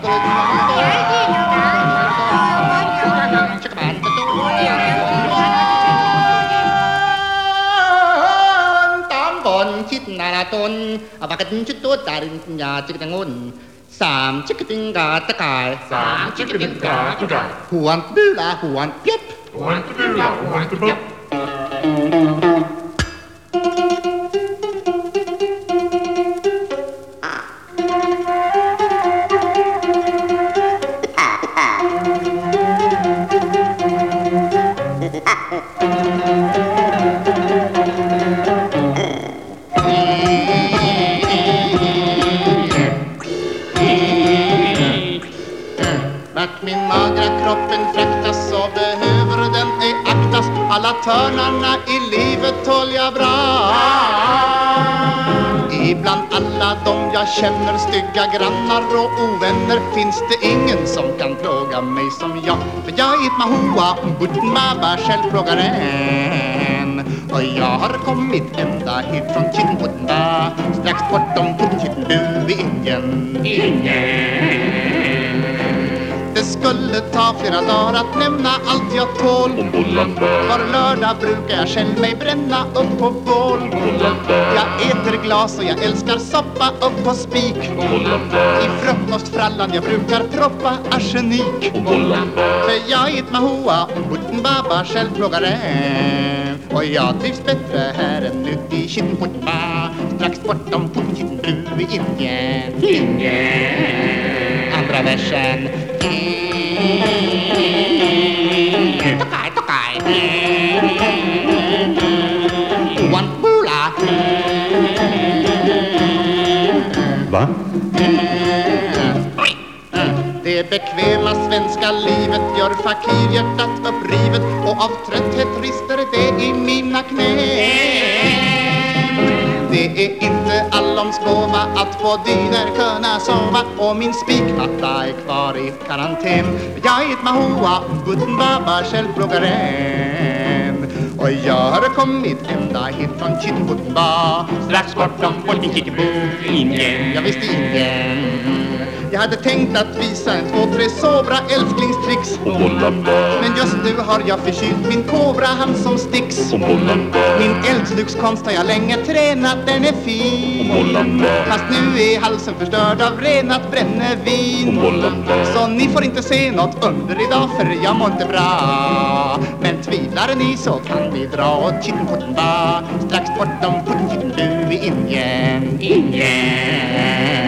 ชิดนาลาตนอาบักดินชุดตัวตาดินยาจิกตังงนสามชิกติงกาตะกายสามชิกติงกาตะกายหวนดื้อละหวนเปียบหวนดื้อละหวนเปียบ Min magra kroppen fraktas så behöver den ej aktas. Alla törnarna i livet tål jag bra. Ibland alla de jag känner, stygga grannar och ovänner, finns det ingen som kan plåga mig som jag. För jag är ett mahua, button baba, självplågaren. Och jag har kommit ända hit från Chittenputtenba, strax bortom Puttenbu i Indien. Det skulle ta flera dagar att nämna allt jag tål. Var lördag brukar jag själv mig bränna upp på bål. Jag äter glas och jag älskar soppa upp på spik. I frukostfrallan jag brukar proppa arsenik. För jag är ett mahua, button baba, självplågare. Och jag trivs bättre här än ute i Chittenputtenba, strax bortom Puttenbu i Indien. Andra versen. Tokaj, tokaj. One bula. Va? Det bekväma svenska livet gör fakirhjärtat upprivet, och av trötthet rister det i mina knän. Det är inte allons gåva att på dyner kunna sova, och min spikmatta är kvar i karantän. Jag är ett mahua, button baba, självplågaren. Och jag har kommit ända hit från Chittenputtenba, strax bortom Puttenbu i Indien. Jag visste Indien. Jag hade tänkt att visa en 2-3 sobra älsklingstricks, men just nu har jag förkylt min kobra, han som sticks. Min eldslukskonst har jag länge tränat, den är fin, fast nu är halsen förstörd av renat brännevin. Så ni får inte se något under idag, för jag mår inte bra. Men tvivlar ni så kan vi dra åt Chittenputtenba, strax bortom Puttenbu i Indien.